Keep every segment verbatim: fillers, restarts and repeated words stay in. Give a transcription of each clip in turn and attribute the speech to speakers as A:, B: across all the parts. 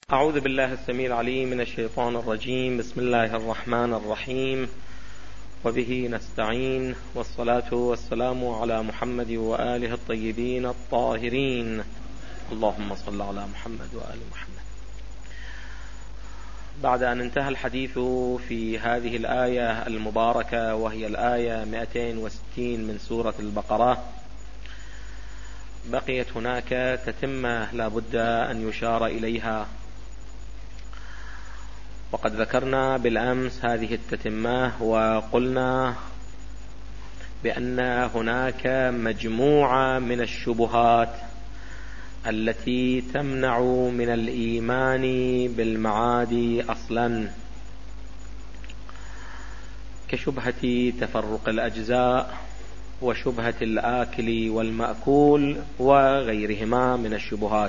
A: أعوذ بالله السميع العليم من الشيطان الرجيم. بسم الله الرحمن الرحيم، وبه نستعين، والصلاة والسلام على محمد وآله الطيبين الطاهرين. اللهم صل على محمد وآل محمد. بعد أن انتهى الحديث في هذه الآية المباركة، وهي الآية مئتين وستين من سورة البقرة، بقيت هناك تتمة لا بد أن يشار إليها. وقد ذكرنا بالأمس هذه التتمة، وقلنا بأن هناك مجموعة من الشبهات التي تمنع من الإيمان بالمعاد أصلا، كشبهة تفرق الأجزاء، وشبهة الآكل والمأكول، وغيرهما من الشبهات.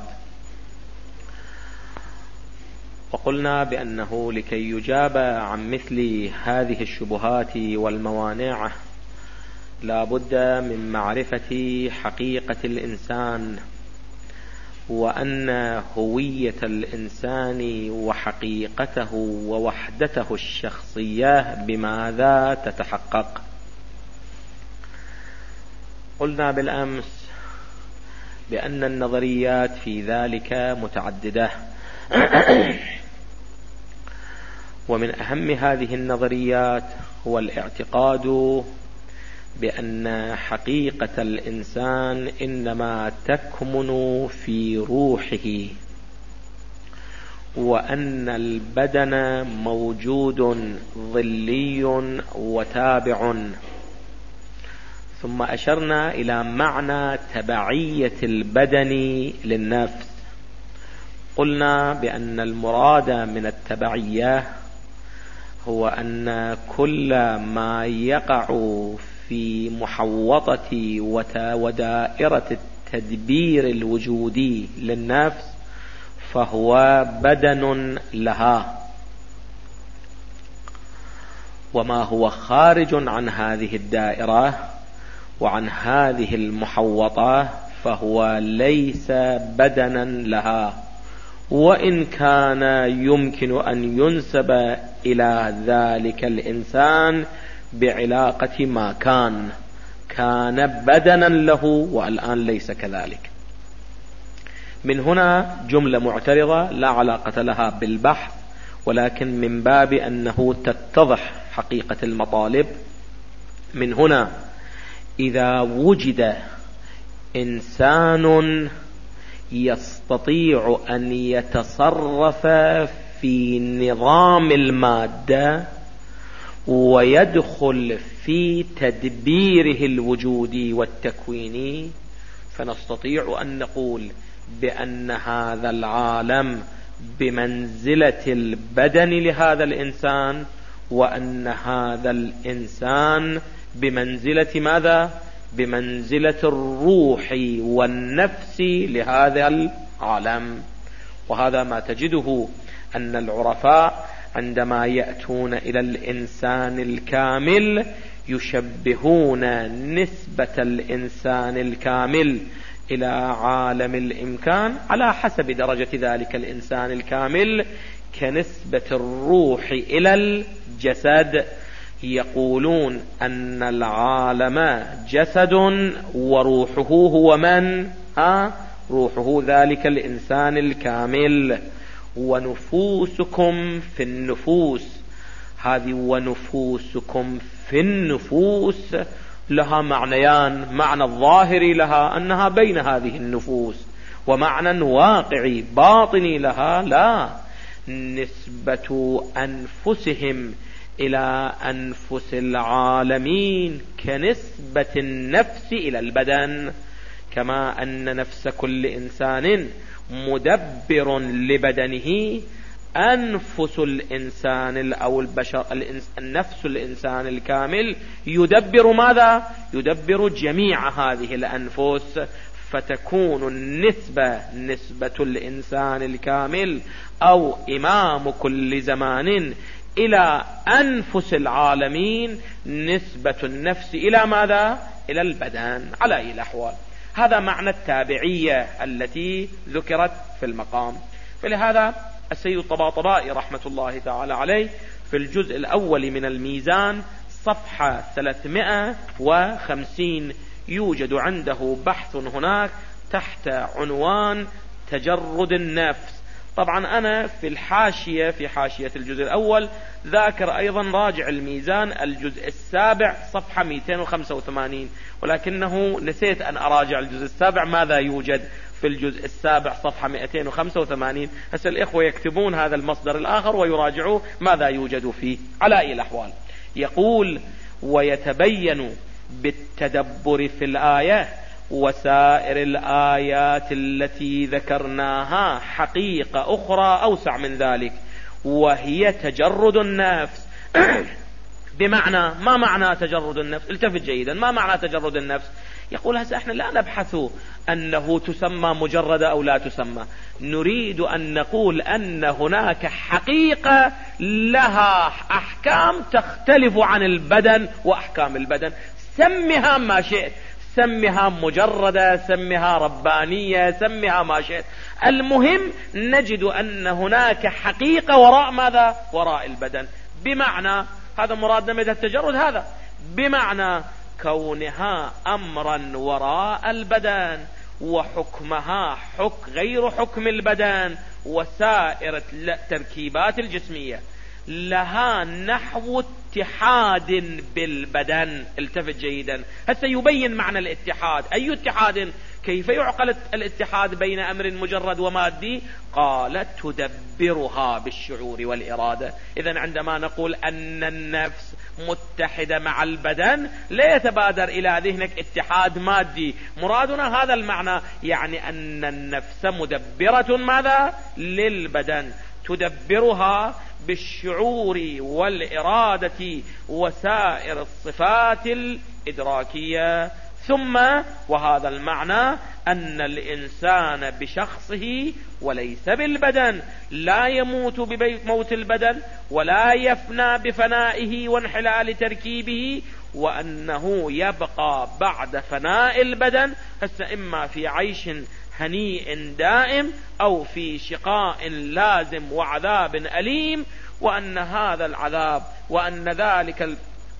A: وقلنا بأنه لكي يجاب عن مثل هذه الشبهات والموانع لا بد من معرفة حقيقة الإنسان، وأن هوية الإنسان وحقيقته ووحدته الشخصية بماذا تتحقق. قلنا بالأمس بأن النظريات في ذلك متعددة، ومن أهم هذه النظريات هو الاعتقاد بأن حقيقة الإنسان إنما تكمن في روحه، وأن البدن موجود ظلي وتابع. ثم أشرنا إلى معنى تبعية البدن للنفس. قلنا بأن المراد من التبعية هو أن كل ما يقع في محوطة ودائرة التدبير الوجودي للنفس فهو بدن لها، وما هو خارج عن هذه الدائرة وعن هذه المحوطة فهو ليس بدنا لها، وإن كان يمكن أن ينسب إلى ذلك الإنسان بعلاقة ما كان كان بدنا له والآن ليس كذلك. من هنا جملة معترضة لا علاقة لها بالبحث، ولكن من باب أنه تتضح حقيقة المطالب. من هنا إذا وجد إنسان يستطيع أن يتصرف في نظام المادة ويدخل في تدبيره الوجودي والتكويني، فنستطيع أن نقول بأن هذا العالم بمنزلة البدن لهذا الإنسان، وأن هذا الإنسان بمنزلة ماذا؟ بمنزلة الروح والنفس لهذا العالم. وهذا ما تجده أن العرفاء عندما يأتون إلى الإنسان الكامل يشبهون نسبة الإنسان الكامل إلى عالم الإمكان على حسب درجة ذلك الإنسان الكامل كنسبة الروح إلى الجسد. يقولون أن العالم جسد وروحه هو من؟ ها؟ روحه ذلك الإنسان الكامل. ونفوسكم في النفوس، هذه ونفوسكم في النفوس لها معنيان: معنى الظاهري لها أنها بين هذه النفوس، ومعنى واقعي باطني لها لا، نسبة أنفسهم إلى أنفس العالمين كنسبة النفس إلى البدن، كما أن نفس كل إنسان مدبر لبدنه. أنفس الإنسان أو البشر النفس الإنسان الكامل يدبر ماذا؟ يدبر جميع هذه الأنفس، فتكون النسبة نسبة الإنسان الكامل أو إمام كل زمان إلى أنفس العالمين نسبة النفس إلى ماذا؟ إلى البدن على أي الأحوال. هذا معنى التابعية التي ذكرت في المقام. فلهذا السيد الطباطبائي رحمة الله تعالى عليه في الجزء الأول من الميزان صفحة ثلاثمائة وخمسين يوجد عنده بحث هناك تحت عنوان تجرد النفس. طبعا أنا في الحاشية في حاشية الجزء الأول ذاكر أيضا راجع الميزان الجزء السابع صفحة مئتين وخمسة وثمانين، ولكنه نسيت أن أراجع الجزء السابع ماذا يوجد في الجزء السابع صفحة مئتين وخمسة وثمانين. هسه الإخوة يكتبون هذا المصدر الآخر ويراجعوا ماذا يوجد فيه. على أي الأحوال يقول: ويتبين بالتدبر في الآية وسائر الآيات التي ذكرناها حقيقة أخرى أوسع من ذلك، وهي تجرد النفس. بمعنى، ما معنى تجرد النفس؟ التفت جيدا، ما معنى تجرد النفس؟ يقول هسه احنا لا نبحث أنه تسمى مجردة أو لا تسمى، نريد أن نقول أن هناك حقيقة لها أحكام تختلف عن البدن وأحكام البدن، سمها ما شئت، سمها مجردة، سمها ربانية، سمها ما شئت، المهم نجد أن هناك حقيقة وراء ماذا؟ وراء البدن. بمعنى، هذا مرادنا من التجرد، هذا بمعنى كونها أمرا وراء البدن وحكمها حكم غير حكم البدن، وسائر التركيبات الجسمية لها نحو اتحاد بالبدن. التفت جيدا، هسه يبين معنى الاتحاد. أي اتحاد؟ كيف يعقل الاتحاد بين أمر مجرد ومادي؟ قال: تدبرها بالشعور والإرادة. إذن عندما نقول أن النفس متحدة مع البدن لا يتبادر إلى ذهنك اتحاد مادي، مرادنا هذا المعنى، يعني أن النفس مدبرة ماذا؟ للبدن، تدبرها بالشعور والإرادة وسائر الصفات الإدراكية. ثم وهذا المعنى أن الإنسان بشخصه وليس بالبدن، لا يموت بموت البدن ولا يفنى بفنائه وانحلال تركيبه، وأنه يبقى بعد فناء البدن هسه إما في عيش هنيء دائم أو في شقاء لازم وعذاب أليم، وأن هذا العذاب وأن ذلك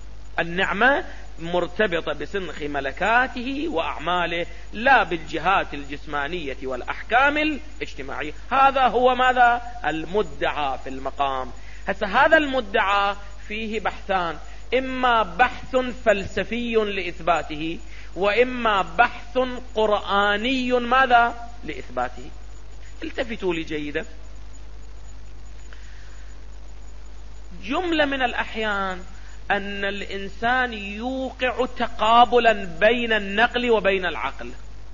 A: النعمة مرتبطة بسنخ ملكاته وأعماله لا بالجهات الجسمانية والأحكام الاجتماعية. هذا هو ماذا؟ المدعى في المقام. هسه هذا المدعى فيه بحثان، إما بحث فلسفي لإثباته، وإما بحث قرآني ماذا؟ لإثباته. التفتوا لي جيدا، جملة من الأحيان أن الإنسان يوقع تقابلا بين النقل وبين العقل،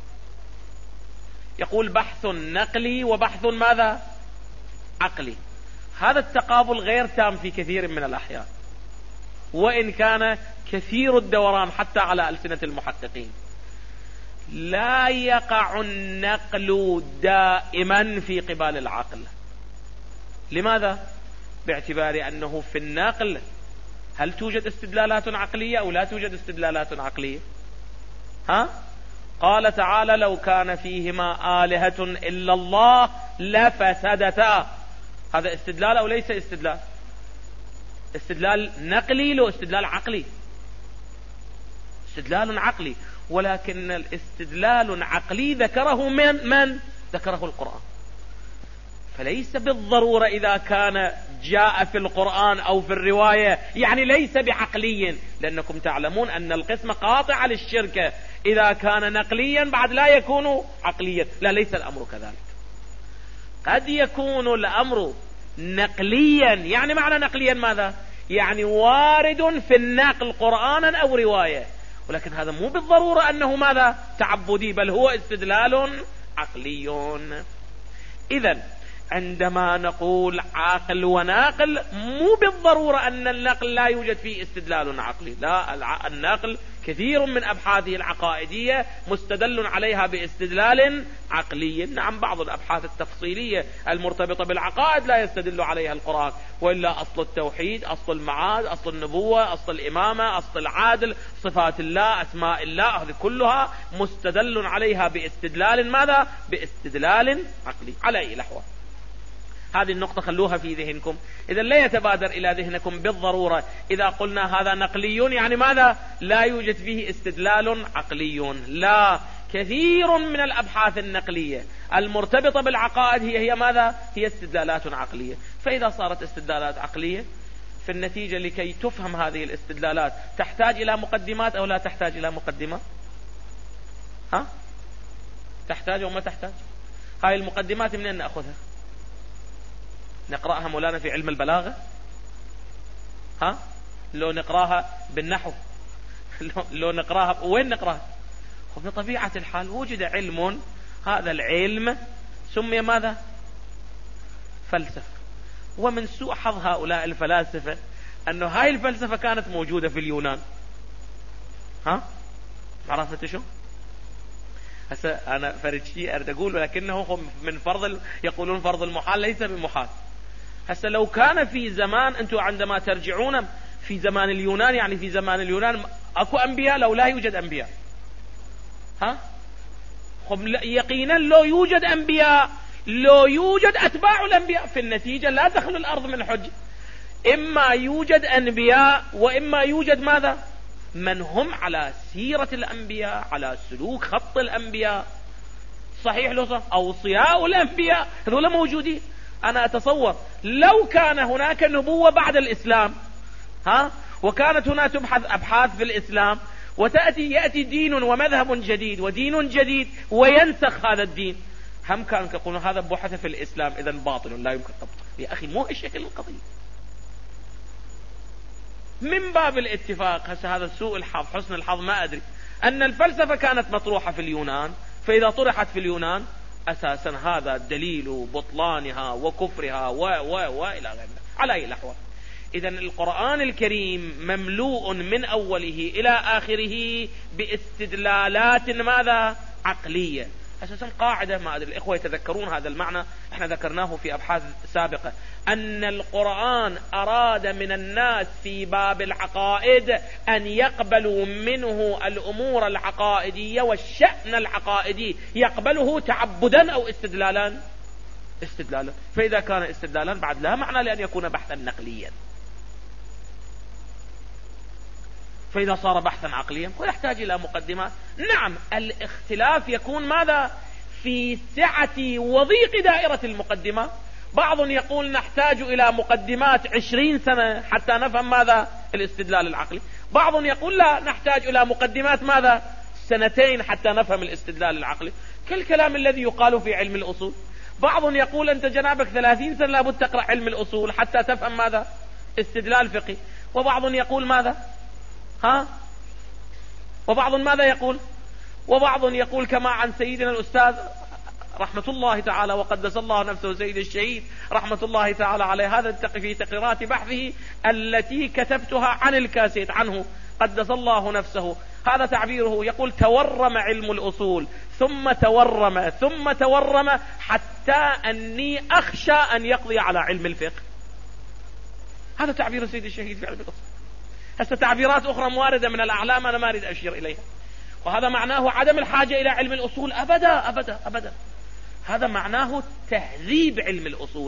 A: يقول بحث نقلي وبحث ماذا؟ عقلي. هذا التقابل غير تام في كثير من الأحيان، وإن كان كثير الدوران حتى على ألسنة المحققين. لا يقع النقل دائما في قبال العقل. لماذا؟ باعتبار أنه في النقل هل توجد استدلالات عقلية أو لا توجد استدلالات عقلية؟ ها؟ قال تعالى: لو كان فيهما آلهة إلا الله لفسدتا. هذا استدلال أو ليس استدلال؟ استدلال نقلي لو استدلال عقلي؟ استدلال عقلي، ولكن الاستدلال عقلي ذكره من من ذكره القرآن، فليس بالضرورة إذا كان جاء في القرآن أو في الرواية يعني ليس بعقلي، لأنكم تعلمون أن القسم قاطع للشركة، إذا كان نقليا بعد لا يكون عقليا. لا، ليس الأمر كذلك. قد يكون الأمر نقليا، يعني معنى نقليا ماذا؟ يعني وارد في النقل قرآنا أو رواية، ولكن هذا مو بالضرورة أنه ماذا؟ تعبدي، بل هو استدلال عقلي. إذن عندما نقول عقل وناقل مو بالضرورة أن النقل لا يوجد فيه استدلال عقلي، لا، النقل كثير من أبحاثه العقائدية مستدل عليها باستدلال عقلي. نعم، بعض الأبحاث التفصيلية المرتبطة بالعقائد لا يستدل عليها القرآن، وإلا أصل التوحيد، أصل المعاد، أصل النبوة، أصل الإمامة، أصل العادل، صفات الله، أسماء الله، هذه كلها مستدل عليها باستدلال ماذا؟ باستدلال عقلي. على أي الأحوال،
B: هذه النقطة خلوها في ذهنكم. إذا لا يتبادر إلى ذهنكم بالضرورة إذا قلنا هذا نقلي يعني ماذا؟ لا يوجد فيه استدلال عقلي. لا، كثير من الأبحاث النقلية المرتبطة بالعقائد هي هي ماذا؟ هي استدلالات عقلية. فإذا صارت استدلالات عقلية، في النتيجة لكي تفهم هذه الاستدلالات تحتاج إلى مقدمات أو لا تحتاج إلى مقدمات؟ ها؟ تحتاج أو ما تحتاج؟ هاي المقدمات منين نأخذها؟ نقرأها مولانا في علم البلاغة؟ ها؟ لو نقراها بالنحو؟ لو نقراها وين نقراها؟ وبطبيعة الحال وجد علم، هذا العلم سمي ماذا؟ فلسفة. ومن سوء حظ هؤلاء الفلاسفة أنه هاي الفلسفة كانت موجودة في اليونان. ها؟ عرفت شو؟ هسه أنا فرد شيء أريد أقول، ولكنه من فرض، يقولون فرض المحال ليس بمحال. هسه لو كان في زمان، أنتم عندما ترجعون في زمان اليونان، يعني في زمان اليونان أكو أنبياء لو لا يوجد أنبياء؟ ها؟ يقينا لو يوجد أنبياء، لو يوجد أتباع الأنبياء، في النتيجة لا تخلو الأرض من حج. إما يوجد أنبياء وإما يوجد ماذا؟ من هم على سيرة الأنبياء، على سلوك خط الأنبياء. صحيح لو صح؟ أوصياء الأنبياء هذول موجودين. أنا أتصور لو كان هناك نبوة بعد الإسلام، ها، وكانت هنا تبحث أبحاث في الإسلام، وتأتي يأتي دين ومذهب جديد ودين جديد وينسخ هذا الدين، هم كانوا يقولون هذا بحث في الإسلام إذا باطل لا يمكن طبقه. يا أخي مو الشكل القضية. من باب الاتفاق، هسه هذا سوء الحظ حسن الحظ ما أدري، أن الفلسفة كانت مطروحة في اليونان، فإذا طرحت في اليونان أساسا هذا دليل بطلانها وكفرها و و و إلى غيره على أي الأحوال. إذا القرآن الكريم مملوء من أوله إلى آخره باستدلالات ماذا؟ عقلية. أساسا قاعدة، ما أدري الإخوة يتذكرون هذا المعنى، احنا ذكرناه في أبحاث سابقة، أن القرآن أراد من الناس في باب العقائد أن يقبلوا منه الأمور العقائدية والشأن العقائدي، يقبله تعبدا أو استدلالا؟ استدلالا. فإذا كان استدلالا بعد لا معنى لأن يكون بحثا نقليا. فإذا صار بحثا عقليا ويحتاج إلى مقدمات. نعم، الاختلاف يكون ماذا؟ في سعة وضيق دائرة المقدمات. بعض يقول نحتاج إلى مقدمات عشرين سنة حتى نفهم ماذا؟ الاستدلال العقلي. بعض يقول لا، نحتاج إلى مقدمات ماذا؟ سنتين حتى نفهم الاستدلال العقلي، كالكلام الذي يقال في علم الأصول. بعض يقول أنت جنابك ثلاثين سنة لابد تقرأ علم الأصول حتى تفهم ماذا؟ استدلال فقهي. وبعض يقول ماذا؟ ها؟ وبعض ماذا يقول؟ وبعض يقول كما عن سيدنا الأستاذ رحمة الله تعالى وقدس الله نفسه سيد الشهيد رحمة الله تعالى عليه، هذا في تقريرات بحثه التي كتبتها عن الكاسيت عنه قدس الله نفسه، هذا تعبيره، يقول تورم علم الأصول ثم تورم ثم تورم حتى أني أخشى أن يقضي على علم الفقه. هذا تعبير سيد الشهيد في علم الأصول. هسه تعبيرات أخرى موارده من الأعلام أنا ما أريد أشير إليها، وهذا معناه عدم الحاجة إلى علم الأصول أبدا أبدا أبدا. هذا معناه تهذيب علم الأصول،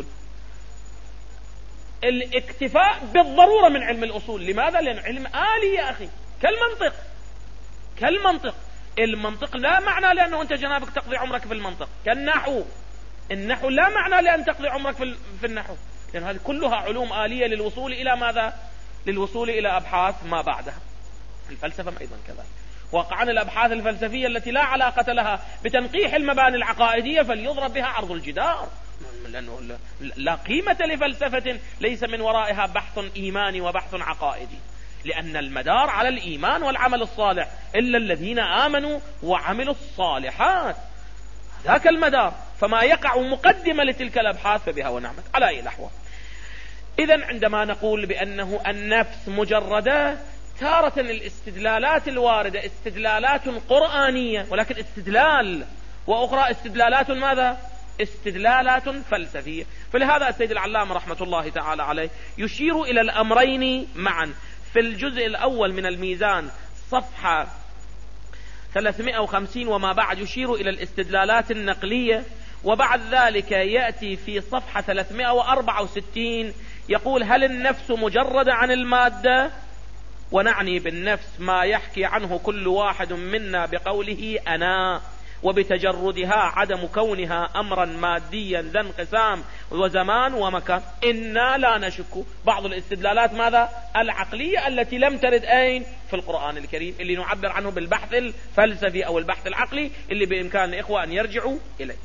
B: الاكتفاء بالضرورة من علم الأصول. لماذا؟ لأن علم آلي يا أخي، كالمنطق كالمنطق. المنطق لا معنى لأنه أنت جنابك تقضي عمرك في المنطق، كالنحو. النحو لا معنى لأن تقضي عمرك في النحو، لأن هذه كلها علوم آلية للوصول إلى ماذا؟ للوصول إلى أبحاث ما بعدها. الفلسفة أيضا كذلك. واقعا الأبحاث الفلسفية التي لا علاقة لها بتنقيح المباني العقائدية فليضرب بها عرض الجدار، لأنه لا قيمة لفلسفة ليس من ورائها بحث إيماني وبحث عقائدي، لأن المدار على الإيمان والعمل الصالح، إلا الذين آمنوا وعملوا الصالحات، ذاك المدار. فما يقع مقدمة لتلك الأبحاث فبها ونعمت على أي الأحوال. إذن عندما نقول بأنه النفس مجردة، تارة الاستدلالات الواردة استدلالات قرآنية ولكن استدلال، وأخرى استدلالات ماذا؟ استدلالات فلسفية. فلهذا السيد العلامة رحمة الله تعالى عليه يشير إلى الأمرين معا في الجزء الأول من الميزان صفحة ثلاثمائة وخمسين وما بعد، يشير إلى الاستدلالات النقلية وبعد ذلك يأتي في صفحة ثلاثمائة وأربعة وستين يقول: هل النفس مجردة عن المادة؟ ونعني بالنفس ما يحكي عنه كل واحد منا بقوله أنا، وبتجردها عدم كونها أمرا ماديا ذا انقسام وزمان ومكان. إنا لا نشك. بعض الاستدلالات ماذا؟ العقلية التي لم ترد أين؟ في القرآن الكريم، اللي نعبر عنه بالبحث الفلسفي أو البحث العقلي اللي بإمكان الإخوة أن يرجعوا إليه.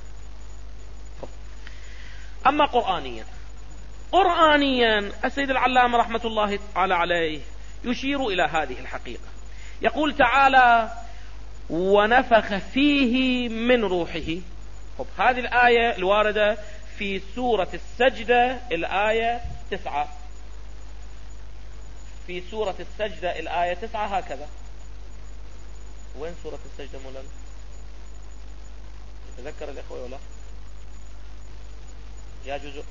B: أما قرآنيا، قرآنيا السيد العلامة رحمة الله تعالى عليه يشير إلى هذه الحقيقة. يقول تعالى: ونفخ فيه من روحه. طب هذه الآية الواردة في سورة السجدة الآية تسعة، في سورة السجدة الآية تسعة هكذا. وين سورة السجدة مولانا؟ تذكر الإخوة ولا يا جزء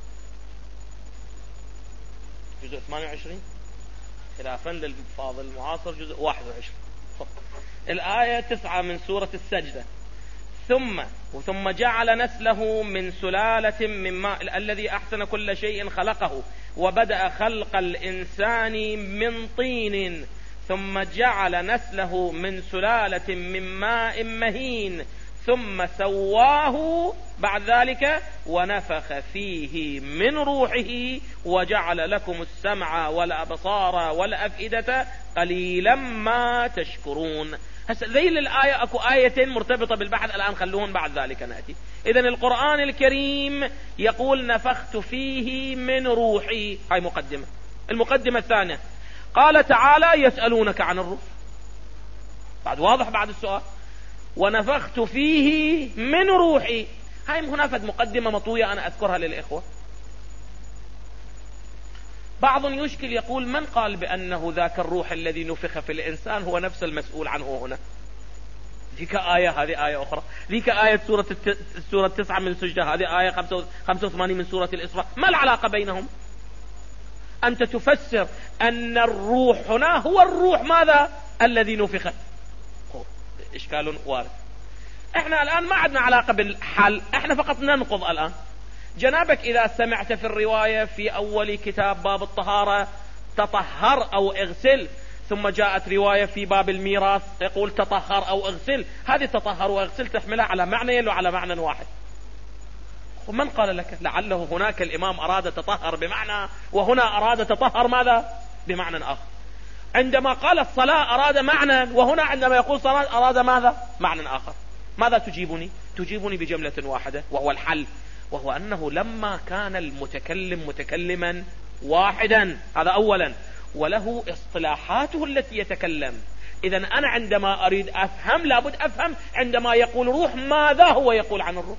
B: جزء ثمانية وعشرين خلافا للفاضل المعاصر جزء واحد وعشرين. الآية تسعة من سورة السجدة: ثم وثم جعل نسله من سلالة من ماء الذي أحسن كل شيء خلقه وبدأ خلق الإنسان من طين ثم جعل نسله من سلالة من ماء مهين ثم سواه بعد ذلك ونفخ فيه من روحه وجعل لكم السمع والأبصار والأفئدة قليلا ما تشكرون. هسه ذيل الآية أكو آيتين مرتبطة بالبحث الآن، خلوهن بعد ذلك نأتي. إذن القرآن الكريم يقول: نفخت فيه من روحي. هاي مقدمة. المقدمة الثانية قال تعالى: يسألونك عن الروح. بعد واضح بعد السؤال: ونفخت فيه من روحي. هاي هنا فد مقدمة مطوية أنا أذكرها للإخوة. بعض يشكل يقول: من قال بأنه ذاك الروح الذي نفخ في الإنسان هو نفس المسؤول عنه هنا؟ ذيك آية، هذه آية أخرى. ذيك آية سورة الت... سورة تسعة من سجدة، هذه آية خمسة وثمانين من سورة الإسراء. ما العلاقة بينهم؟ أنت تفسر أن الروح هنا هو الروح ماذا؟ الذي نفخ. إشكال وارد. احنا الآن ما عندنا علاقة بالحل، احنا فقط ننقض الآن. جنابك إذا سمعت في الرواية في أول كتاب باب الطهارة تطهر أو اغسل، ثم جاءت رواية في باب الميراث يقول تطهر أو اغسل، هذه تطهر واغسل تحملها على معنى يلو على معنى واحد. ومن قال لك؟ لعله هناك الإمام أراد تطهر بمعنى، وهنا أراد تطهر ماذا؟ بمعنى آخر. عندما قال الصلاة أراد معنى، وهنا عندما يقول صلاة أراد ماذا؟ معنى آخر. ماذا تجيبني؟ تجيبني بجملة واحدة وهو الحل، وهو أنه لما كان المتكلم متكلما واحدا، هذا أولا، وله اصطلاحاته التي يتكلم. إذن أنا عندما أريد أفهم لابد أفهم عندما يقول روح ماذا هو يقول عن الروح،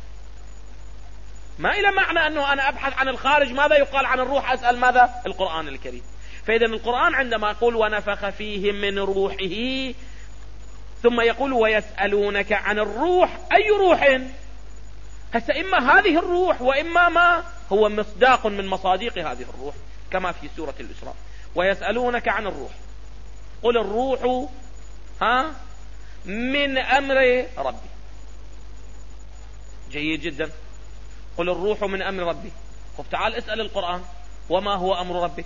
B: ما إلى معنى أنه أنا أبحث عن الخارج ماذا يقال عن الروح أسأل ماذا؟ القرآن الكريم. فإذا القرآن عندما يقول ونفخ فيه من روحه ثم يقول ويسألونك عن الروح، أي روح؟ هسه إما هذه الروح وإما ما هو مصداق من مصاديق هذه الروح كما في سورة الإسراء. ويسألونك عن الروح قل الروح ها من أمر ربي. جيد جدا. قل الروح من أمر ربي. خب تعال اسأل القرآن وما هو أمر ربك؟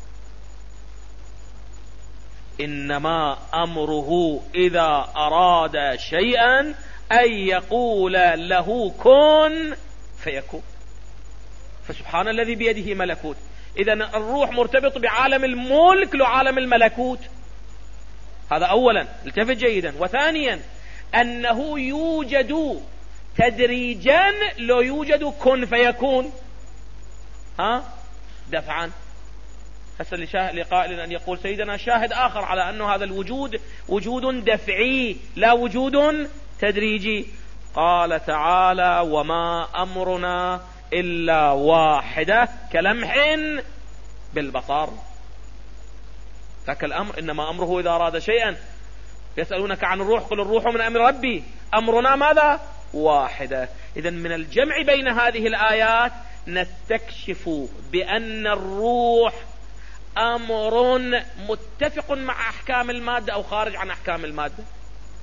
B: إنما أمره إذا أراد شيئا أن يقول له كن فيكون. فسبحان الذي بيده ملكوت. إذن الروح مرتبط بعالم الملك لعالم الملكوت. هذا أولا، التفت جيدا. وثانيا أنه يوجد تدريجا لو يوجد كن فيكون ها دفعا. هسه لقائل أن يقول سيدنا شاهد آخر على أنه هذا الوجود وجود دفعي لا وجود تدريجي. قال تعالى وما أمرنا إلا واحدة كلمح بالبصر. ذاك الأمر إنما أمره إذا أراد شيئا. يسألونك عن الروح قل الروح من أمر ربي. أمرنا ماذا؟ واحدة. إذن من الجمع بين هذه الآيات نستكشف بأن الروح أمر متفق مع أحكام المادة أو خارج عن أحكام المادة.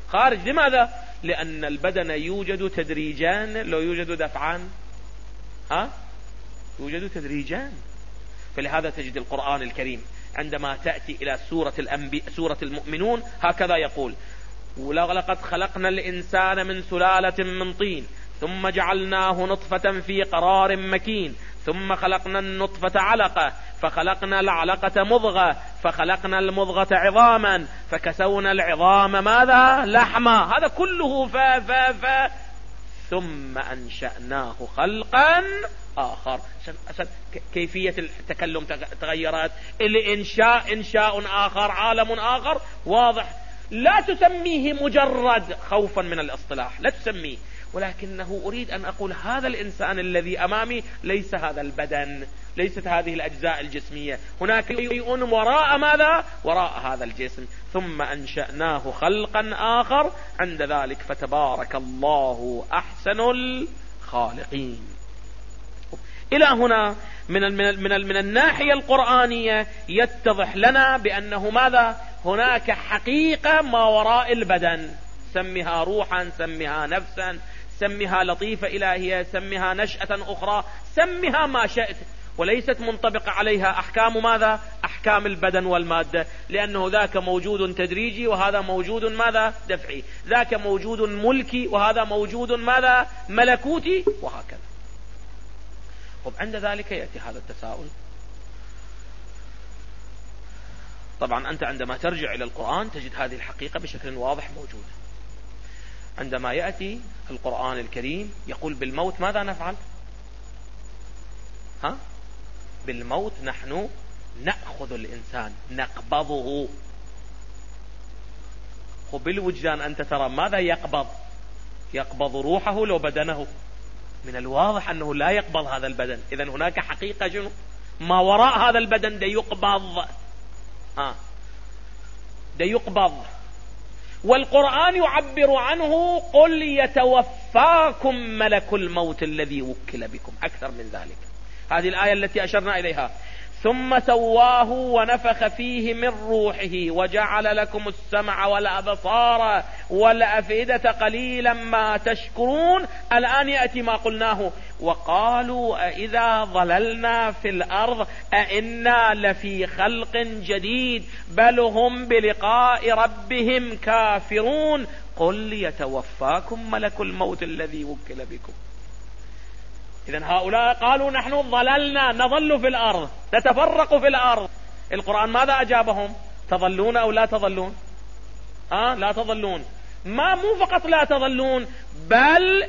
B: خارج. لماذا؟ لأن البدن يوجد تدريجان، لو يوجد دفعان ها يوجد تدريجان. فلهذا تجد القرآن الكريم عندما تأتي إلى سورة الأنبياء سورة المؤمنون هكذا يقول: ولقد خلقنا الإنسان من سلالة من طين ثم جعلناه نطفة في قرار مكين ثم خلقنا النطفة علقة فخلقنا العلقة مضغة فخلقنا المضغة عظاما فكسونا العظام ماذا؟ لحما. هذا كله فا فا فا ثم أنشأناه خلقا آخر. كيفية التكلم تغيرت، الإنشاء إنشاء آخر، عالم آخر واضح. لا تسميه مجرد خوفا من الاصطلاح، لا تسميه، ولكنه أريد أن أقول هذا الإنسان الذي أمامي ليس هذا البدن، ليست هذه الأجزاء الجسمية، هناك شيء وراء ماذا؟ وراء هذا الجسم. ثم أنشأناه خلقا آخر، عند ذلك فتبارك الله أحسن الخالقين. إلى هنا من من من, من الناحية القرآنية يتضح لنا بأنه ماذا؟ هناك حقيقة ما وراء البدن، سمها روحا، سمها نفسا، سمها لطيفة إلهية، سمها نشأة أخرى، سمها ما شئت، وليست منطبقة عليها أحكام ماذا؟ أحكام البدن والمادة، لأنه ذاك موجود تدريجي وهذا موجود ماذا؟ دفعي، ذاك موجود ملكي وهذا موجود ماذا؟ ملكوتي، وهكذا. طب عند ذلك يأتي هذا التساؤل. طبعا أنت عندما ترجع إلى القرآن تجد هذه الحقيقة بشكل واضح موجودة. عندما يأتي القرآن الكريم يقول بالموت ماذا نفعل؟ ها؟ بالموت نحن نأخذ الإنسان نقبضه. وبالوجدان أنت ترى ماذا يقبض؟ يقبض روحه لو بدنه. من الواضح أنه لا يقبض هذا البدن. إذن هناك حقيقة جنو ما وراء هذا البدن ده يقبض، آه. ده يقبض. والقرآن يعبر عنه: قل يتوفاكم ملك الموت الذي وكل بكم. أكثر من ذلك، هذه الآية التي أشرنا إليها: ثم سواه ونفخ فيه من روحه وجعل لكم السمع والأبصار والأفئدة قليلا ما تشكرون. الآن يأتي ما قلناه: وقالوا أإذا ضللنا في الأرض أإنا لفي خلق جديد بل هم بلقاء ربهم كافرون. قل يتوفاكم ملك الموت الذي وكل بكم. إذن هؤلاء قالوا نحن ضللنا، نظل في الأرض، نتفرق في الأرض. القرآن ماذا أجابهم؟ تظلون أو لا تظلون؟ آه لا تظلون. ما مو فقط لا تظلون، بل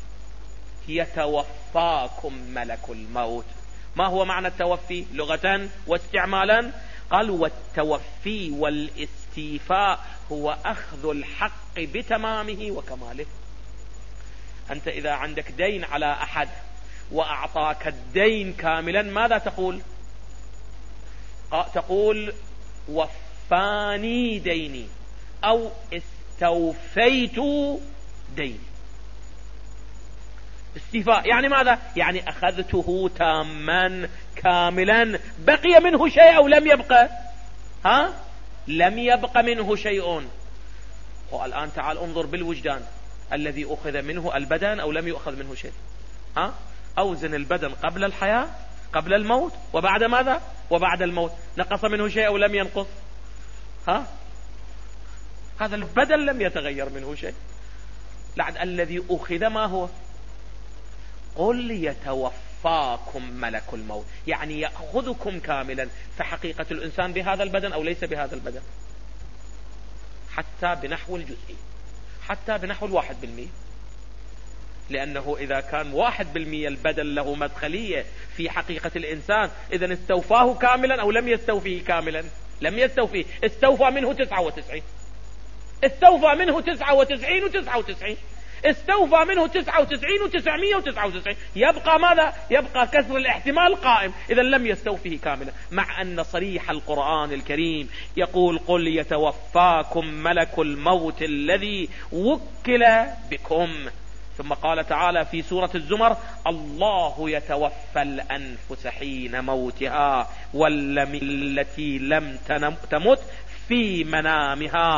B: يتوفاكم ملك الموت. ما هو معنى التوفي لغة واستعمالا؟ قال: والتوفي والاستيفاء هو أخذ الحق بتمامه وكماله. أنت إذا عندك دين على أحد وأعطاك الدين كاملا ماذا تقول؟ تقول وفاني ديني أو استوفيت ديني. استيفاء يعني ماذا؟ يعني أخذته تاما كاملا. بقي منه شيء أو لم يبقى؟ ها؟ لم يبق منه شيء. والآن تعال انظر بالوجدان، الذي أخذ منه البدن أو لم يؤخذ منه شيء؟ ها؟ أوزن البدن قبل الحياة، قبل الموت، وبعد ماذا؟ وبعد الموت. نقص منه شيء أو لم ينقص؟ ها؟ هذا البدن لم يتغير منه شيء. لعد الذي أخذ ما هو؟ قل يتوفاكم ملك الموت، يعني يأخذكم كاملا. فحقيقة الإنسان بهذا البدن أو ليس بهذا البدن؟ حتى بنحو الجزئي، حتى بنحو الواحد بالمئة. لأنه إذا كان واحد بالمئة البدن له مدخلية في حقيقة الإنسان، إذن استوفاه كاملا أو لم يستوفيه كاملا؟ لم يستوفيه، استوفى منه تسعة وتسعين، استوفى منه تسعة وتسعين وتسعة وتسعين، استوفى منه تسعة وتسعين وتسعمائة وتسعة وتسعين. يبقى ماذا؟ يبقى كسر الاحتمال قائم. إذا لم يستوفيه كاملا، مع أن صريح القرآن الكريم يقول: قل يتوفاكم ملك الموت الذي وكل بكم. ثم قال تعالى في سورة الزمر: الله يتوفى الأنفس حين موتها والتي لم تمت في منامها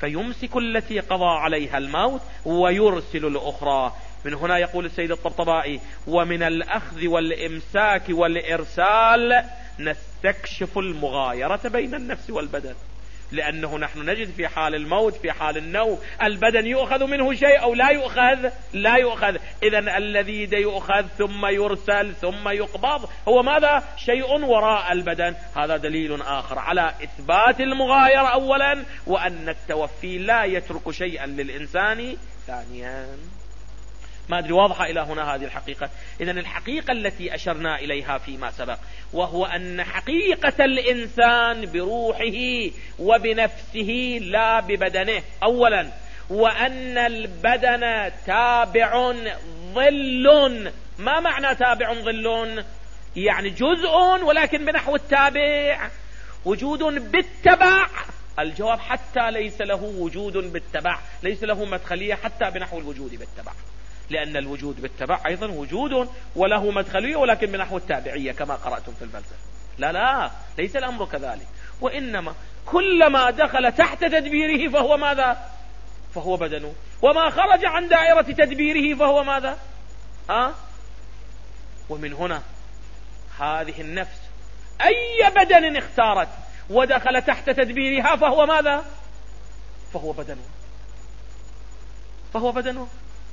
B: فيمسك التي قضى عليها الموت ويرسل الأخرى. من هنا يقول السيد الطبطبائي: ومن الأخذ والإمساك والإرسال نستكشف المغايرة بين النفس والبدن، لأنه نحن نجد في حال الموت في حال النوم البدن يؤخذ منه شيء أو لا يؤخذ لا يؤخذ. إذن الذي يؤخذ ثم يرسل ثم يقبض هو ماذا؟ شيء وراء البدن. هذا دليل آخر على إثبات المغايرة أولا، وأن التوفي لا يترك شيئا للإنسان ثانيا. ما أدري واضحة إلى هنا هذه الحقيقة. إذن الحقيقة التي أشرنا إليها فيما سبق، وهو أن حقيقة الإنسان بروحه وبنفسه لا ببدنه أولا، وأن البدن تابع ظل. ما معنى تابع ظل؟ يعني جزء ولكن بنحو التابع. وجود بالتبع، الجواب حتى ليس له وجود بالتبع، ليس له مدخلية حتى بنحو الوجود بالتبع، لأن الوجود بالتبع أيضا وجود وله مدخلية ولكن بنحو التابعية كما قرأتم في الفلسفة. لا لا، ليس الأمر كذلك، وإنما كلما دخل تحت تدبيره فهو ماذا؟ فهو بدنه، وما خرج عن دائرة تدبيره فهو ماذا؟ ها؟ ومن هنا هذه النفس أي بدن اختارت ودخل تحت تدبيرها فهو ماذا؟ فهو بدنه، فهو بدنه.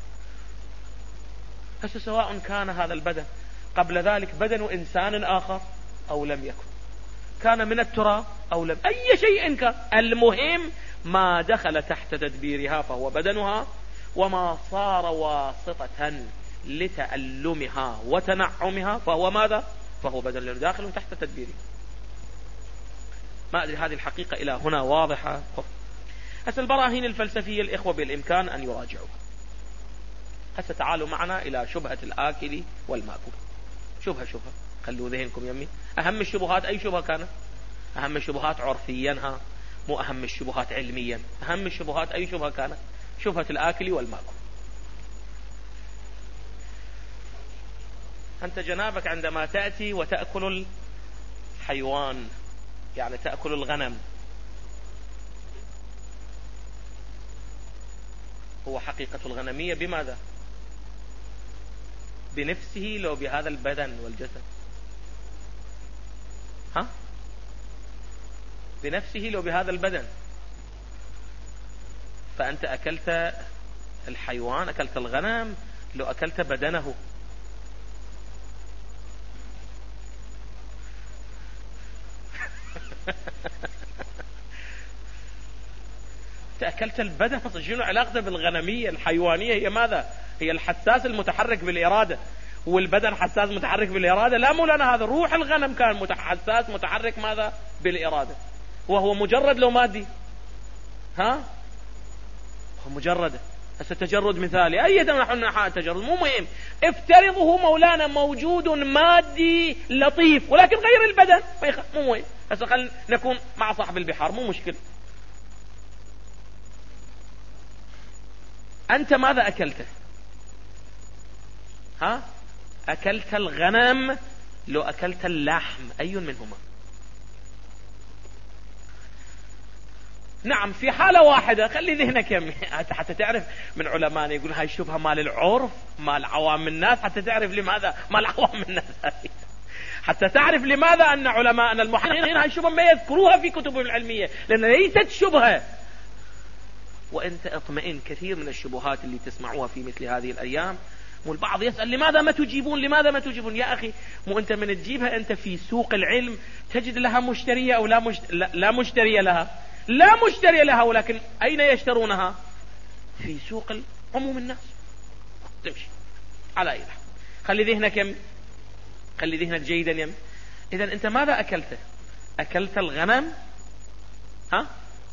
B: هسه سواء كان هذا البدن قبل ذلك بدن إنسان آخر أو لم يكن، كان من التراب أو لم، أي شيء كان، المهم ما دخل تحت تدبيرها فهو بدنها، وما صار واسطة لتألمها وتنعمها فهو ماذا؟ فهو بدن، لأنه داخل تحت تدبيرها. ما أدري هذه الحقيقة إلى هنا واضحة. هسه البراهين الفلسفية الإخوة بالإمكان أن يراجعوا. هسه تعالوا معنا إلى شبهة الآكل والماكل. شبهة شبهة خلوا ذهنكم يمي. أهم الشبهات أي شبهة كانت؟ أهم الشبهات عرفيا، ها، مو أهم الشبهات علميا. أهم الشبهات أي شبهة كانت؟ شبهة الآكل والماكل. أنت جنابك عندما تأتي وتأكل الحيوان، يعني تأكل الغنم، هو حقيقة الغنمية بماذا؟ بنفسه لو بهذا البدن والجسد؟ ها؟ بنفسه لو بهذا البدن. فأنت أكلت الحيوان، أكلت الغنم لو أكلت بدنه. أكلت البدن. شنو علاقته بالغنمية؟ الحيوانية هي ماذا؟ هي الحساس المتحرك بالإرادة، والبدن حساس متحرك بالإرادة. لا مو لنا هذا، روح الغنم كان حساس متحرك ماذا؟ بالإرادة، وهو مجرد لو مادي. ها؟ هو مجرد. هسه تجرد مثالي، أي نحن تجرد مو مهم، افترضه مولانا موجود مادي لطيف ولكن غير البدن، مو مهم. هسه خلينا نكون مع صاحب البحار، مو مشكلة. أنت ماذا أكلته؟ ها؟ أكلت الغنم لو أكلت اللحم، أي منهما؟ نعم، في حالة واحدة. خلي ذهنك يمي حتى تعرف. من علماء يقول هاي الشبهة مال العرف، مال عوام الناس، حتى تعرف لماذا مال عوام الناس، حتى تعرف لماذا أن علماءنا المحققين هاي الشبهة ما يذكروها في كتبهم العلمية، لأن ليست شبهة. وأنت اطمئن، كثير من الشبهات اللي تسمعوها في مثل هذه الأيام، مو البعض يسأل لماذا ما تجيبون، لماذا ما تجيبون؟ يا أخي، مو أنت من تجيبها أنت في سوق العلم تجد لها مشترية أو لا, مشت... لا, لا مشترية لها، لا مشتري لها، ولكن أين يشترونها؟ في سوق عموم الناس. تمشي على أي لحظة. خلي ذهنك يم، خلي ذهنك جيدا يم. إذن أنت ماذا أكلته؟ أكلت الغنم؟ ها؟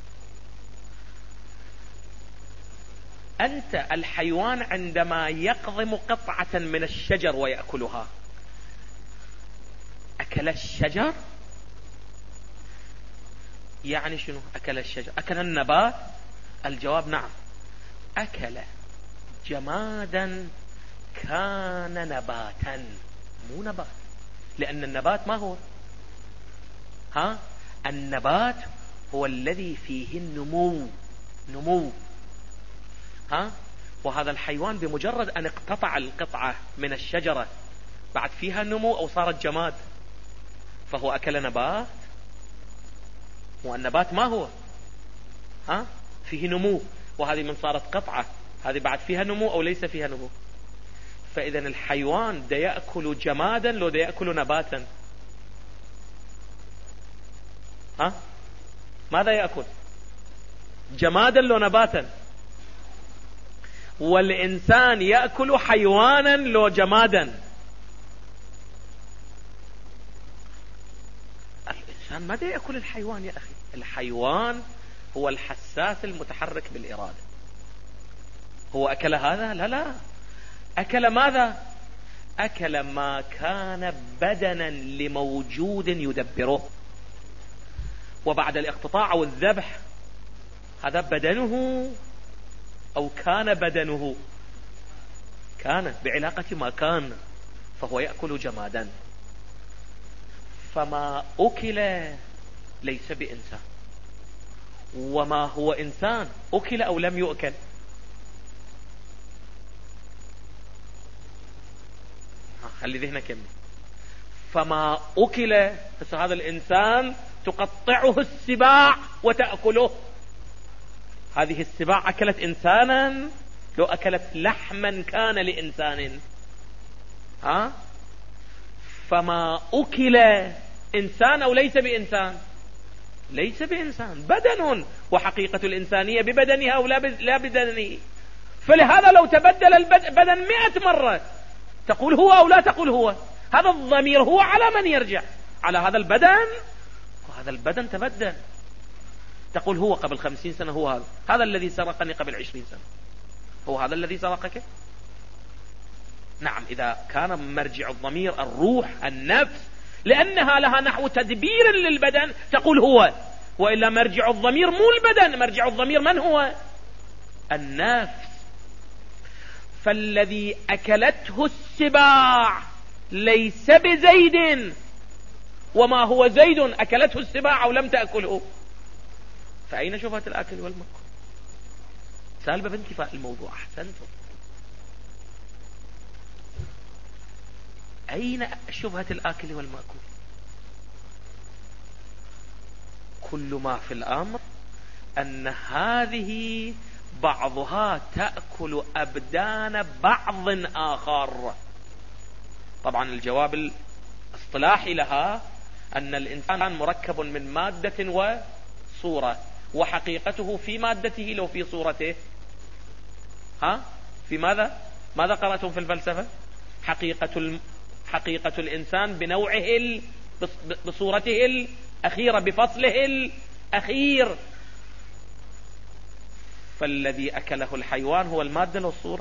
B: أنت الحيوان عندما يقضم قطعة من الشجر ويأكلها، أكل الشجر؟ يعني شنو أكل الشجر؟ أكل النبات؟ الجواب نعم، أكل جمادا كان نباتا، مو نبات، لأن النبات ما هو؟ ها؟ النبات هو الذي فيه النمو، نمو. ها؟ وهذا الحيوان بمجرد أن اقتطع القطعة من الشجرة بعد فيها نمو أو صارت جماد، فهو أكل نبات، والنبات ما هو؟ ها؟ فيه نمو، وهذه من صارت قطعة، هذه بعد فيها نمو أو ليس فيها نمو. فإذا الحيوان دا يأكل جمادا لو دا يأكل نباتا؟ ها؟ ماذا يأكل؟ جمادا لو نباتا؟ والإنسان يأكل حيوانا لو جمادا؟ الإنسان ماذا يأكل الحيوان يا أخي؟ الحيوان هو الحساس المتحرك بالإرادة. هو أكل هذا؟ لا لا، أكل ماذا؟ أكل ما كان بدنا لموجود يدبره، وبعد الاقتطاع أو الذبح هذا بدنه أو كان بدنه؟ كان بعلاقة ما كان، فهو يأكل جمادا. فما أكل ليس بإنسان، وما هو إنسان أكل أو لم يؤكل؟ خلي ذهنك يمي. فما أكل، هذا الإنسان تقطعه السباع وتأكله. هذه السباع أكلت إنسانا؟ لو أكلت لحما كان لإنسان. ها؟ فما أكل إنسان أو ليس بإنسان؟ ليس بإنسان، بدن، وحقيقة الإنسانية ببدنها أو لا بدنه. فلهذا لو تبدل البدن مئة مرة تقول هو أو لا تقول هو؟ هذا الضمير هو على من يرجع؟ على هذا البدن، وهذا البدن تبدل. تقول هو قبل خمسين سنة هو هذا، هذا الذي سرقني قبل عشرين سنة هو هذا الذي سرقك؟ نعم، إذا كان مرجع الضمير الروح النفس، لأنها لها نحو تدبير للبدن تقول هو، وإلا مرجع الضمير مو البدن، مرجع الضمير من هو؟ النفس. فالذي أكلته السباع ليس بزيد، وما هو زيد أكلته السباع أو لم تأكله. فأين شبهة الآكل والمأكول؟ سالبة بانتفاء الموضوع. أحسنتم. أين شبهة الآكل والمأكول؟ كل ما في الأمر أن هذه بعضها تأكل أبدان بعض آخر. طبعا الجواب الاصطلاحي لها أن الإنسان مركب من مادة وصورة، وحقيقته في مادته لو في صورته. ها؟ في ماذا؟ ماذا قرأتم في الفلسفة؟ حقيقة الم... حقيقة الإنسان بنوعه ال... بصورته الأخيرة، بفصله الأخير. فالذي أكله الحيوان هو المادة والصورة،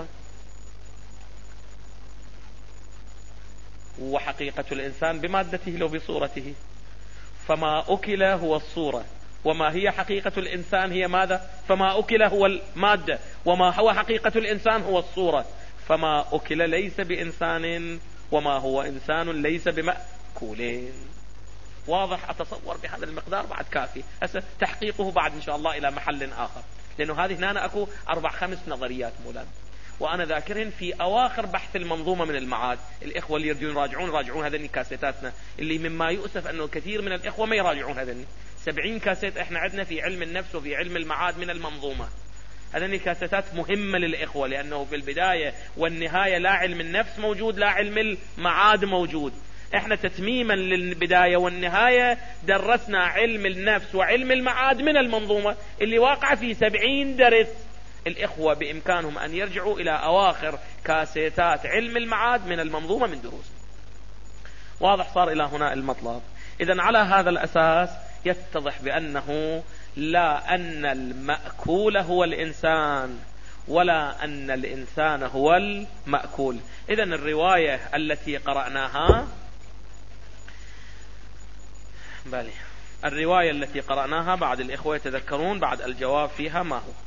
B: وحقيقة الإنسان بمادته لو بصورته. فما أكل هو الصورة، وما هي حقيقة الإنسان هي ماذا؟ فما أكل هو المادة، وما هو حقيقة الإنسان هو الصورة. فما أكل ليس بإنسان، وما هو إنسان ليس بمأكولين. واضح؟ أتصور بهذا المقدار بعد كافي. هسه تحقيقه بعد إن شاء الله إلى محل آخر، لأنه هذه هنا أكو أربع خمس نظريات مولانا، وأنا ذاكرهن في أواخر بحث المنظومة من المعاد. الإخوة اللي يريدون يراجعون راجعون هذين كاسيتاتنا، اللي مما يؤسف أنه كثير من الإخوة ما يراجعون هذين. سبعين كاسيت إحنا عندنا في علم النفس وفي علم المعاد من المنظومة. هذين كاسيتات مهمة للإخوة، لأنه في البداية والنهاية لا علم النفس موجود، لا علم المعاد موجود. احنا تتميما للبداية والنهاية درسنا علم النفس وعلم المعاد من المنظومة اللي واقع في سبعين درس. الإخوة بإمكانهم أن يرجعوا إلى أواخر كاسيتات علم المعاد من المنظومة من دروس. واضح؟ صار إلى هنا المطلب. إذن على هذا الأساس يتضح بأنه لا أن المأكول هو الإنسان، ولا أن الإنسان هو المأكول. إذن الرواية التي قرأناها بالي الرواية التي قرأناها بعد الإخوة يتذكرون بعد الجواب فيها ما هو.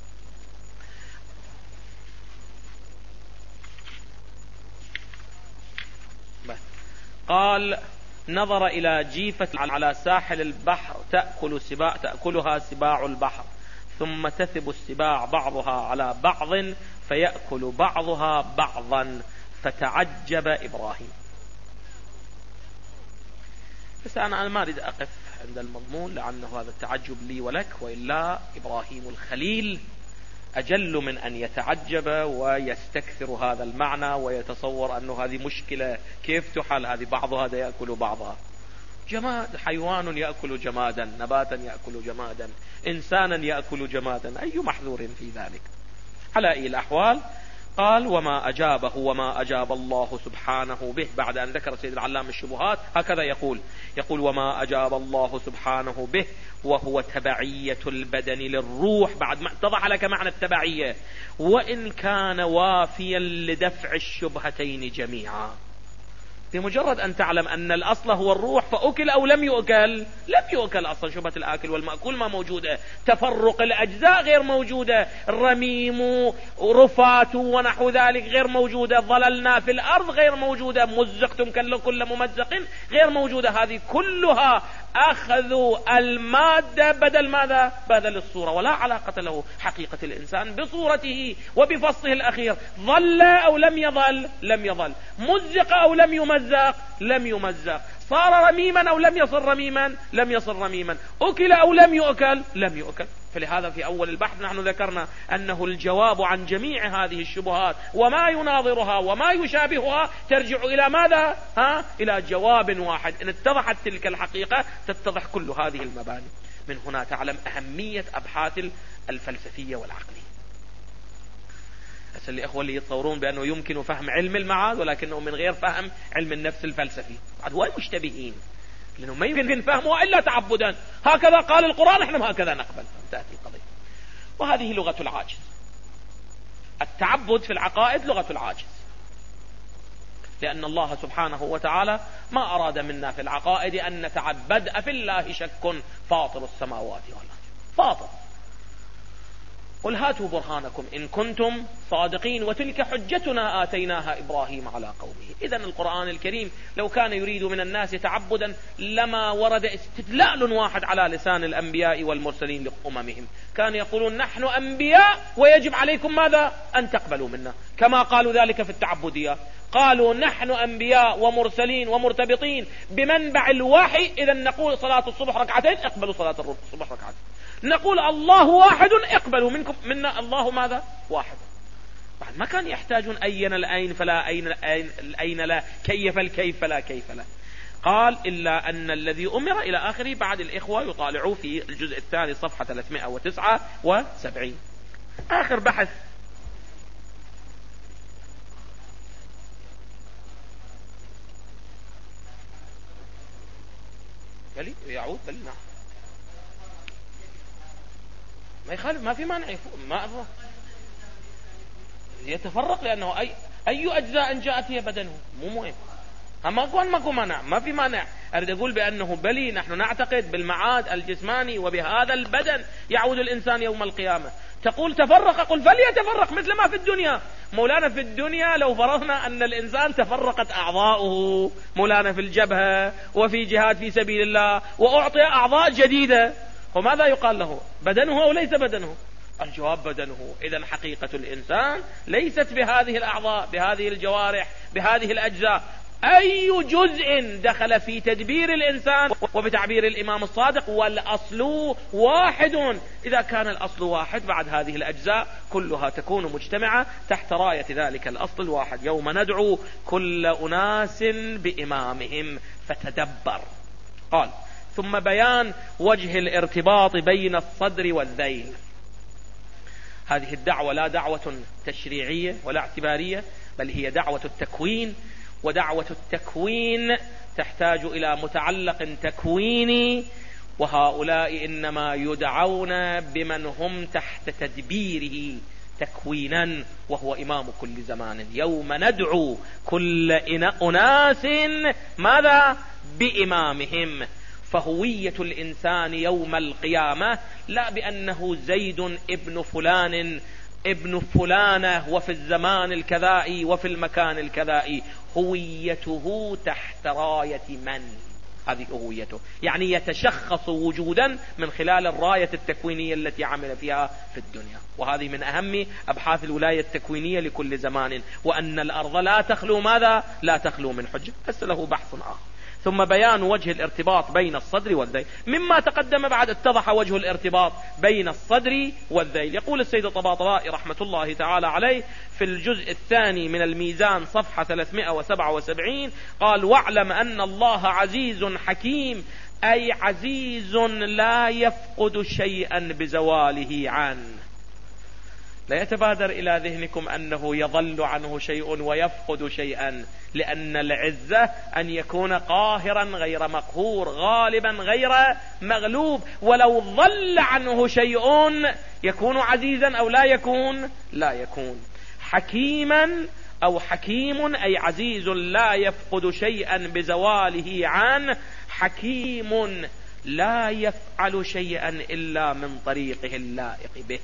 B: قال: نظر إلى جيفة على ساحل البحر تأكل سباع تأكلها سباع البحر، ثم تثب السباع بعضها على بعض فيأكل بعضها بعضا فتعجب إبراهيم. بس أنا ما أريد أقف عند المضمون لأنه هذا التعجب لي ولك، وإلا إبراهيم الخليل أجل من أن يتعجب ويستكثر هذا المعنى ويتصور أنه هذه مشكلة كيف تحل، هذه بعض هذا يأكل بعضها. جماد، حيوان يأكل جمادا، نباتا يأكل جمادا، إنسانا يأكل جمادا، أي محذور في ذلك؟ على أي الأحوال قال وما أجابه وما أجاب الله سبحانه به. بعد أن ذكر سيد العلام الشبهات هكذا يقول يقول وما أجاب الله سبحانه به وهو تبعية البدن للروح، بعد ما اتضح لك معنى التبعية، وإن كان وافيا لدفع الشبهتين جميعا. بمجرد أن تعلم أن الأصل هو الروح فأكل أو لم يؤكل، لم يؤكل أصلا، شبهة الآكل والمأكول ما موجودة، تفرق الأجزاء غير موجودة، رميم رفات ونحو ذلك غير موجودة، ظللنا في الأرض غير موجودة، مزقتم كل ممزق غير موجودة. هذه كلها أخذوا المادة بدل ماذا؟ بدل الصورة، ولا علاقة له حقيقة الإنسان بصورته وبفصله الأخير. ظل أو لم يظل؟ لم يظل. مزق أو لم يمزق؟ لم يمزق. صار رميما أو لم يصر رميما؟ لم يصر رميما. أكل أو لم يؤكل؟ لم يؤكل. فلهذا في أول البحث نحن ذكرنا أنه الجواب عن جميع هذه الشبهات وما يناظرها وما يشابهها ترجع إلى ماذا؟ ها؟ إلى جواب واحد. إن اتضحت تلك الحقيقة تتضح كل هذه المباني. من هنا تعلم أهمية أبحاث الفلسفية والعقلية. أسأل الإخوة اللي يتصورون بأنه يمكن فهم علم المعاد ولكنه من غير فهم علم النفس الفلسفي، بعد هو مشتبهين، لأنه ما يمكن فهمه إلا تعبدا. هكذا قال القرآن، نحن هكذا نقبل، تأتي القضية. وهذه لغة العاجز. التعبد في العقائد لغة العاجز، لأن الله سبحانه وتعالى ما أراد منا في العقائد أن نتعبد. أفي الله شك فاطر السماوات والأرض، فاطر. قل هاتوا برهانكم إن كنتم صادقين وتلك حجتنا آتيناها إبراهيم على قومه. إذن القرآن الكريم لو كان يريد من الناس تعبدا لما ورد استدلال واحد على لسان الأنبياء والمرسلين لأممهم. كان يقولون نحن أنبياء ويجب عليكم ماذا؟ أن تقبلوا منا، كما قالوا ذلك في التعبدية. قالوا نحن أنبياء ومرسلين ومرتبطين بمنبع الوحي، إذا نقول صلاة الصبح ركعتين اقبلوا صلاة الصبح ركعتين، نقول الله واحد اقبلوا منكم منا الله ماذا؟ واحد. بعد ما كان يحتاجون أين الأين فلا أين الأين, الأين لا، كيف الكيف فلا كيف لا. قال إلا أن الذي أمر إلى آخره. بعد الإخوة يطالعوا في الجزء الثاني صفحة ثلاثمائة وتسعة وسبعين. آخر بحث بلي يعود بلي نعم ما يخالف، ما في مانع، ما يتفرق، لأنه أي أي أجزاء جاءت هي بدنه، مو مهم. أما أقول ماكو مانع، ما في مانع. أريد أقول بأنه بلي نحن نعتقد بالمعاد الجسماني وبهذا البدن يعود الإنسان يوم القيامة. تقول تفرق، قل فليتفرق مثل ما في الدنيا. مولانا في الدنيا لو فرضنا أن الإنسان تفرقت أعضاؤه، مولانا في الجبهة وفي جهاد في سبيل الله وأعطي أعضاء جديدة، وماذا يقال له؟ بدنه أو ليس بدنه؟ الجواب بدنه. إذن حقيقة الإنسان ليست بهذه الأعضاء، بهذه الجوارح، بهذه الأجزاء. أي جزء دخل في تدبير الإنسان؟ وبتعبير الإمام الصادق والأصل واحد. إذا كان الأصل واحد بعد هذه الأجزاء كلها تكون مجتمعة تحت راية ذلك الأصل الواحد. يوم ندعو كل أناس بإمامهم فتدبر. قال ثم بيان وجه الارتباط بين الصدر والذيل. هذه الدعوة لا دعوة تشريعية ولا اعتبارية، بل هي دعوة التكوين، ودعوة التكوين تحتاج إلى متعلق تكويني، وهؤلاء إنما يدعون بمن هم تحت تدبيره تكوينا، وهو إمام كل زمان. يوم ندعو كل أناس ماذا؟ بإمامهم. فهوية الإنسان يوم القيامة لا بأنه زيد ابن فلان ابن فلانة وفي الزمان الكذائي وفي المكان الكذائي. هويته تحت راية من؟ هذه هويته، يعني يتشخص وجودا من خلال الراية التكوينية التي عمل فيها في الدنيا. وهذه من أهم أبحاث الولاية التكوينية لكل زمان، وأن الأرض لا تخلو ماذا؟ لا تخلو من حجة، بس له بحث آخر. ثم بيان وجه الارتباط بين الصدر والذيل. مما تقدم بعد اتضح وجه الارتباط بين الصدر والذيل. يقول السيد الطباطبائي رحمة الله تعالى عليه في الجزء الثاني من الميزان صفحة ثلاثمائة وسبعة وسبعين، قال: واعلم أن الله عزيز حكيم، أي عزيز لا يفقد شيئا بزواله عنه. لا يتبادر إلى ذهنكم أنه يظل عنه شيء ويفقد شيئا، لأن العزة أن يكون قاهرا غير مقهور، غالبا غير مغلوب. ولو ظل عنه شيء يكون عزيزا أو لا يكون؟ لا يكون. حكيما أو حكيم أي عزيز لا يفقد شيئا بزواله عنه، حكيم لا يفعل شيئا إلا من طريقه اللائق به.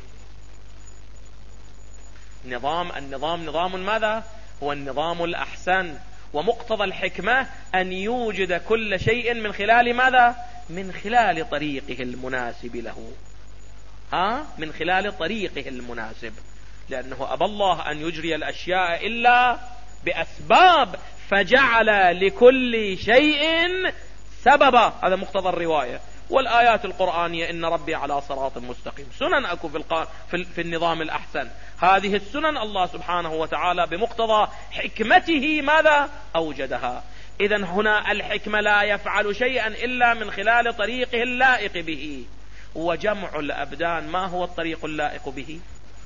B: نظام النظام نظام ماذا؟ هو النظام الأحسن، ومقتضى الحكمة أن يوجد كل شيء من خلال ماذا؟ من خلال طريقه المناسب له. ها؟ من خلال طريقه المناسب، لأنه أبى الله أن يجري الأشياء إلا بأسباب، فجعل لكل شيء سببا. هذا مقتضى الرواية. والآيات القرآنية: إن ربي على صراط مستقيم. سنن أكو في, الق... في, في النظام الأحسن. هذه السنن الله سبحانه وتعالى بمقتضى حكمته ماذا؟ أوجدها. إذن هنا الحكمة لا يفعل شيئا إلا من خلال طريقه اللائق به. وجمع الأبدان ما هو الطريق اللائق به؟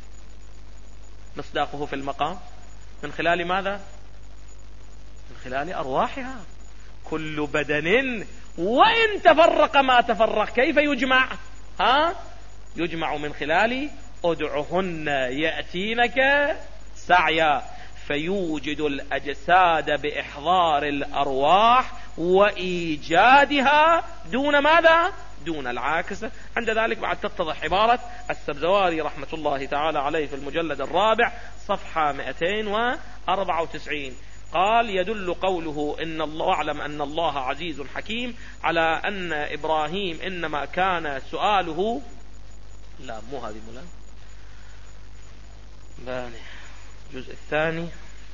B: مصداقه في المقام من خلال ماذا؟ من خلال أرواحها. كل بدن وإن تفرق ما تفرق كيف يجمع؟ ها؟ يجمع من خلال ادعهن يأتينك سعيا، فيوجد الأجساد بإحضار الأرواح وإيجادها دون ماذا؟ دون العاكس. عند ذلك بعد تتضح عبارة السبزواري رحمة الله تعالى عليه في المجلد الرابع صفحة مئتين وأربعة وتسعين، قال: يدل قوله إن الله أعلم أن الله عزيز حكيم على أن إبراهيم إنما كان سؤاله، لا مو هذه مولا باني الجزء الثاني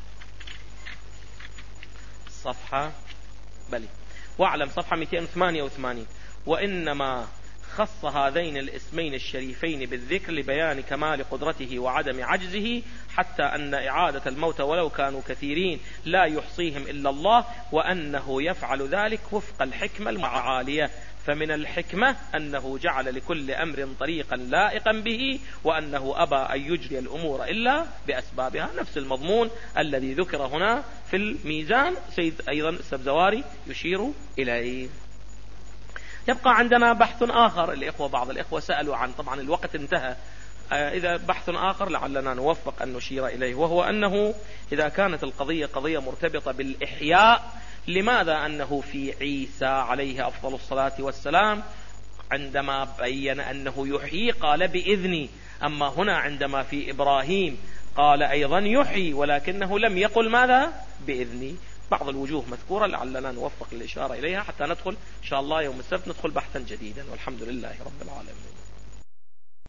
B: صفحة بلي واعلم صفحة مئتين وثمانية وثمانين، وإنما خص هذين الاسمين الشريفين بالذكر لبيان كمال قدرته وعدم عجزه، حتى أن إعادة الموتى ولو كانوا كثيرين لا يحصيهم إلا الله، وأنه يفعل ذلك وفق الحكمة المعالية. فمن الحكمة أنه جعل لكل أمر طريقا لائقا به، وأنه أبى أن يجري الأمور إلا بأسبابها. نفس المضمون الذي ذكر هنا في الميزان سيد أيضا السبزواري يشير إليه. يبقى عندنا بحث آخر. الإخوة بعض الإخوة سألوا عن، طبعا الوقت انتهى، إذا بحث آخر لعلنا نوفق أن نشير إليه، وهو أنه إذا كانت القضية قضية مرتبطة بالإحياء، لماذا أنه في عيسى عليه أفضل الصلاة والسلام عندما بين أنه يحيي قال بإذني، أما هنا عندما في إبراهيم قال أيضا يحيي ولكنه لم يقل ماذا؟ بإذني. بعض الوجوه مذكورة لعلنا نوفق الإشارة إليها حتى ندخل إن شاء الله يوم السبت ندخل بحثا جديدا، والحمد لله رب العالمين.